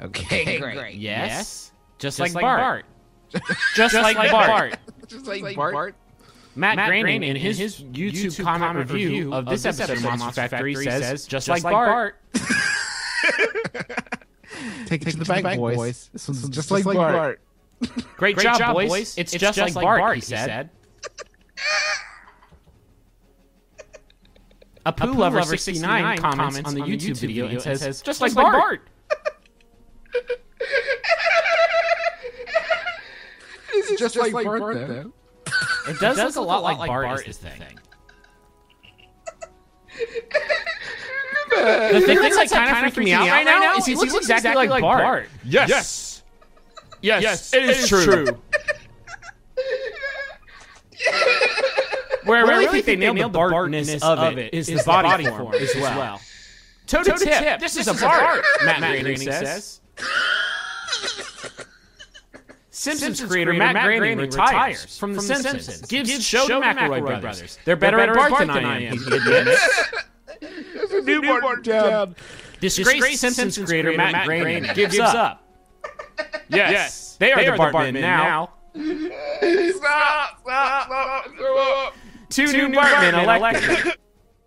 Okay, great. Yes. Just like Bart. Just like Bart. Just like Bart. Matt Groening, in his YouTube comment review of this episode of Monster Factory, says, just like Bart. Take it to the bank, boys. This one's just like Bart. Great job, boys. It's just like Bart, he said. Apu Lover 69 comments on the YouTube video and says, just like Bart. It's just like Bart, though. It does look a lot like Bart is the thing. The thing that's kind of freaking me out right now is he looks exactly like Bart. Yes. Yes, it is true. Where I really think they nailed the Bartness of it is the body form as well. Toe to tip, this is a Bart, Matt Groening says. Simpsons creator Matt Groening retires from The Simpsons. Gives the show to McElroy brothers. They're better at Bart than I am, he admits. There's a new Bart down. Disgraced Simpsons creator Matt Groening gives up. Yes, they are the Bartmen now. Stop. Two new Bartmen elected.